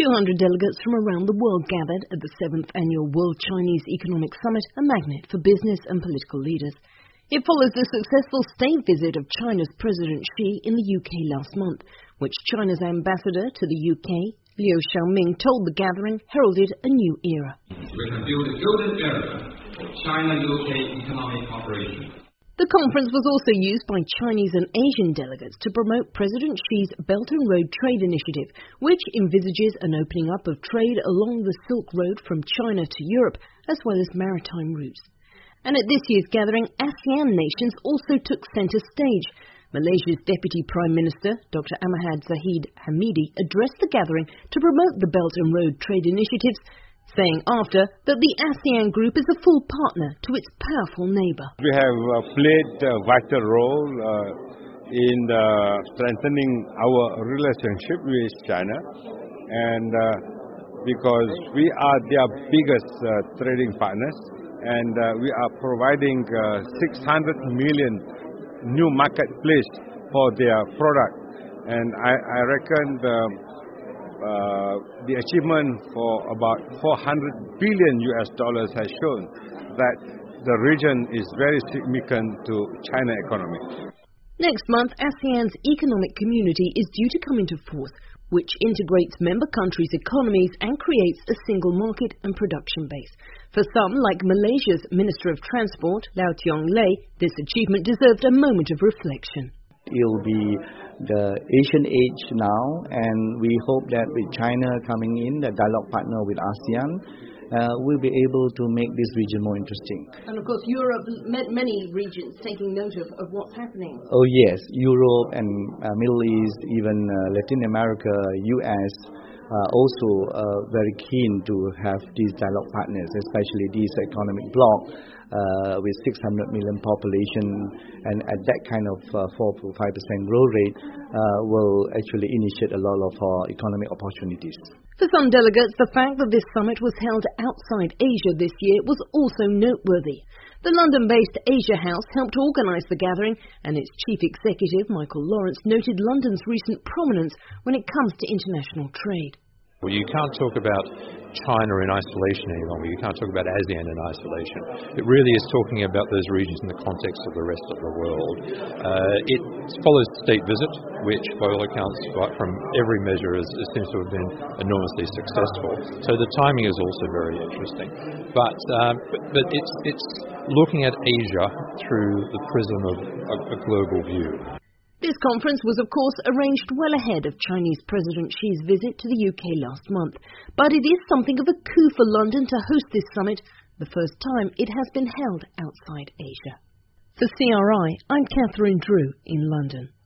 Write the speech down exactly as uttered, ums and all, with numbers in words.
two hundred delegates from around the world gathered at the seventh Annual World Chinese Economic Summit, a magnet for business and political leaders. It follows the successful state visit of China's President Xi in the U K last month, which China's ambassador to the U K, Liu Xiaoming, told the gathering heralded a new era. We can build a golden era for China-U K economic cooperation. The conference was also used by Chinese and Asian delegates to promote President Xi's Belt and Road Trade Initiative, which envisages an opening up of trade along the Silk Road from China to Europe, as well as maritime routes. And at this year's gathering, ASEAN nations also took centre stage. Malaysia's Deputy Prime Minister, Doctor Ahmad Zahid Hamidi, addressed the gathering to promote the Belt and Road Trade Initiatives, saying after that the ASEAN group is a full partner to its powerful neighbour. We have uh, played a vital role uh, in uh, strengthening our relationship with China, and uh, because we are their biggest uh, trading partners, and uh, we are providing uh, six hundred million new marketplace for their product, and I, I reckon the Uh, the achievement for about four hundred billion U S dollars has shown that the region is very significant to China economy. Next month, ASEAN's economic community is due to come into force, which integrates member countries' economies and creates a single market and production base. For some, like Malaysia's Minister of Transport, Lau Tiong Lei, this achievement deserved a moment of reflection. It'll be the Asian age now, and we hope that with China coming in, the dialogue partner with ASEAN, uh, we'll be able to make this region more interesting. And of course, Europe, many regions taking note of, of what's happening. Oh yes, Europe and uh, Middle East, even uh, Latin America, U S, uh, also uh, very keen to have these dialogue partners, especially this economic bloc uh, with six hundred million population, and at that kind of uh, four to five percent growth rate uh, will actually initiate a lot of our economic opportunities. For some delegates, the fact that this summit was held outside Asia this year was also noteworthy. The London-based Asia House helped organise the gathering, and its chief executive, Michael Lawrence, noted London's recent prominence when it comes to international trade. Well, you can't talk about China in isolation any longer. You can't talk about ASEAN in isolation. It really is talking about those regions in the context of the rest of the world. Uh, it follows the state visit, which by all accounts, from every measure, is, it seems to have been enormously successful. So the timing is also very interesting. But, um, but, but it's, it's looking at Asia through the prism of a, a global view. This conference was, of course, arranged well ahead of Chinese President Xi's visit to the U K last month. But it is something of a coup for London to host this summit, the first time it has been held outside Asia. For C R I, I'm Catherine Drew in London.